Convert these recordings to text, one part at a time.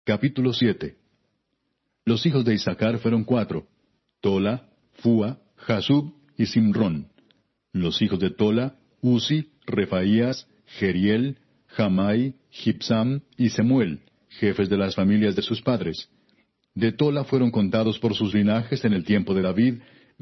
Capítulo 7. Los hijos de Isaacar fueron 4: Tola, Fúa, Jasub y Simrón. Los hijos de Tola: Uzi, Refaías, Jeriel, Jamai, Gibsam y Semuel, jefes de las familias de sus padres. De Tola fueron contados por sus linajes en el tiempo de David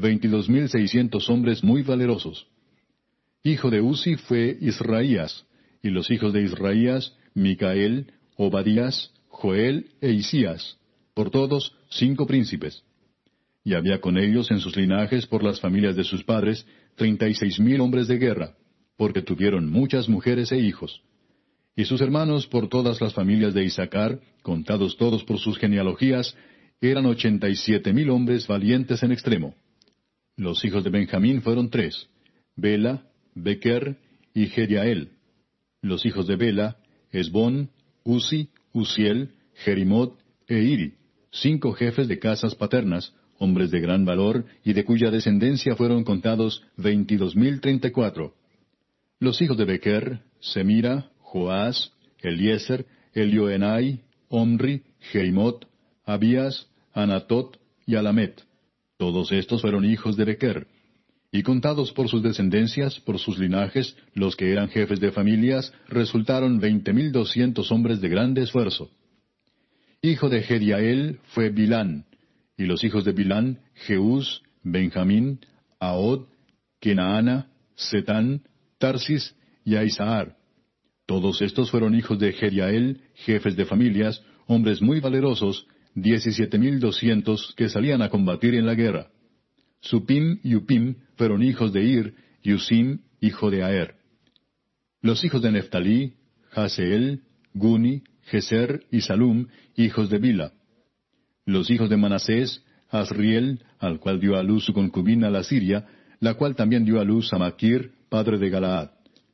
22,600 hombres muy valerosos. Hijo de Uzi fue Israías, y los hijos de Israías: Micael, Obadías, Joel e Isías, por todos 5 príncipes. Y había con ellos en sus linajes por las familias de sus padres 36,000 hombres de guerra, porque tuvieron muchas mujeres e hijos. Y sus hermanos por todas las familias de Isaacar, contados todos por sus genealogías, eran 87,000 hombres valientes en extremo. Los hijos de Benjamín fueron 3: Bela, Bequer y Jediael. Los hijos de Bela: Esbón, Uzi, Uziel, Jerimot e Iri, 5 jefes de casas paternas, hombres de gran valor, y de cuya descendencia fueron contados 22,034. Los hijos de Bequer: Semira, Joás, Eliezer, Elioenai, Omri, Jerimot, Abías, Anatot y Alamet. Todos estos fueron hijos de Bequer. Y contados por sus descendencias, por sus linajes, los que eran jefes de familias, resultaron 20,200 hombres de grande esfuerzo. Hijo de Jediael fue Bilán, y los hijos de Bilán: Jeús, Benjamín, Ahod, Kenaana, Setán, Tarsis y Aizahar. Todos estos fueron hijos de Jediael, jefes de familias, hombres muy valerosos, 17,200 que salían a combatir en la guerra. Supim y Upim fueron hijos de Ir, y Usim, hijo de Aer. Los hijos de Neftalí: Jaseel, Guni, Geser y Salum, hijos de Bila. Los hijos de Manasés: Asriel, al cual dio a luz su concubina la Siria, la cual también dio a luz a Maquir, padre de Galaad.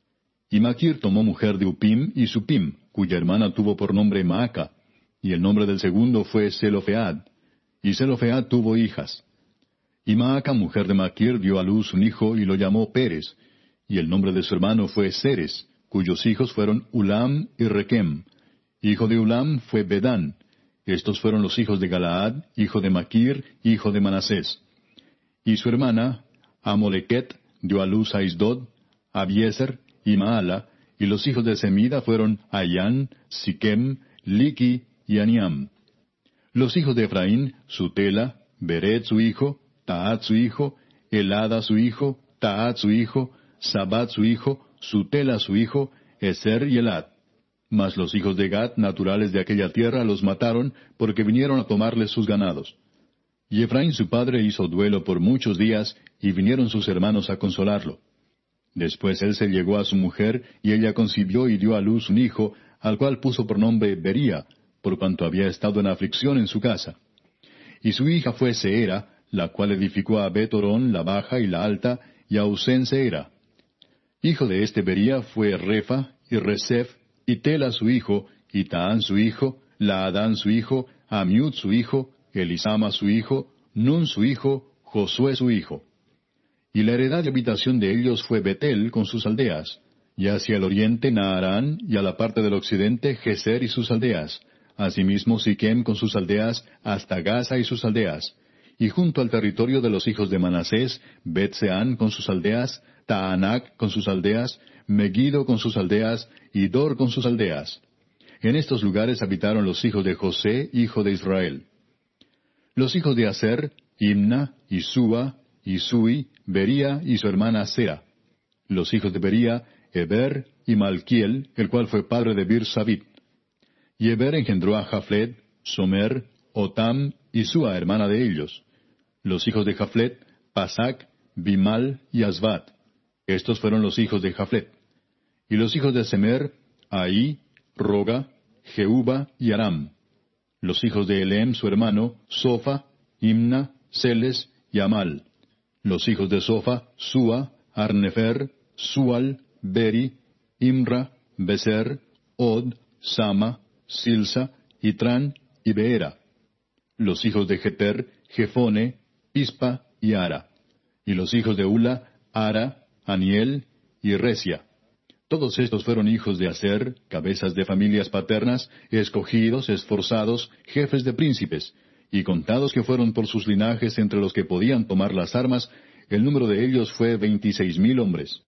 Y Maquir tomó mujer de Upim y Supim, cuya hermana tuvo por nombre Maaca, y el nombre del segundo fue Zelofead. Y Zelofead tuvo hijas. Y Maaca, mujer de Maquir, dio a luz un hijo y lo llamó Pérez, y el nombre de su hermano fue Seres, cuyos hijos fueron Ulam y Rekem. Hijo de Ulam fue Bedán. Estos fueron los hijos de Galaad, hijo de Maquir, hijo de Manasés. Y su hermana, Amolequet, dio a luz a Isdod, Abiezer y Maala, y los hijos de Semida fueron Ayán, Siquem, Liqui y Aniam. Los hijos de Efraín: Sutela, Beret su hijo, Tahat su hijo, Elada su hijo, Tahat su hijo, Sabat su hijo, Sutela su hijo, Eser y Elad. Mas los hijos de Gad, naturales de aquella tierra, los mataron, porque vinieron a tomarles sus ganados. Y Efraín su padre hizo duelo por muchos días, y vinieron sus hermanos a consolarlo. Después él se llegó a su mujer, y ella concibió y dio a luz un hijo, al cual puso por nombre Bería, por cuanto había estado en aflicción en su casa. Y su hija fue Seera, la cual edificó a Bet-Orón la baja y la alta, y a Usén Seera. Hijo de este Bería fue Refa, y Resef, y Tela su hijo, y Taán su hijo, Laadán su hijo, Amiud su hijo, Elisama su hijo, Nun su hijo, Josué su hijo. Y la heredad y habitación de ellos fue Betel con sus aldeas, y hacia el oriente Naarán, y a la parte del occidente Geser y sus aldeas, asimismo Siquem con sus aldeas, hasta Gaza y sus aldeas, y junto al territorio de los hijos de Manasés, Bet-Seán con sus aldeas, Taanac con sus aldeas, Megiddo con sus aldeas, y Dor con sus aldeas. En estos lugares habitaron los hijos de José, hijo de Israel. Los hijos de Aser: Imna, y Súa, y Sui, Bería y su hermana Sera. Los hijos de Bería: Eber y Malquiel, el cual fue padre de Bir-Sabit. Y Eber engendró a Jaflet, Somer, Otam y Súa, hermana de ellos. Los hijos de Jaflet: Pasac, Bimal y Asbat. Estos fueron los hijos de Jaflet. Y los hijos de Semer: Ahí, Roga, Jehuba y Aram. Los hijos de Elem su hermano: Sofa, Imna, Celes y Amal. Los hijos de Sofa: Súa, Arnefer, Sual, Beri, Imra, Beser, Od, Sama, Silsa, Itran y Beera. Los hijos de Jeter: Jefone, Pispa y Ara. Y los hijos de Ula: Ara, Aniel y Resia. Todos estos fueron hijos de Aser, cabezas de familias paternas, escogidos, esforzados, jefes de príncipes, y contados que fueron por sus linajes entre los que podían tomar las armas, el número de ellos fue 26,000 hombres.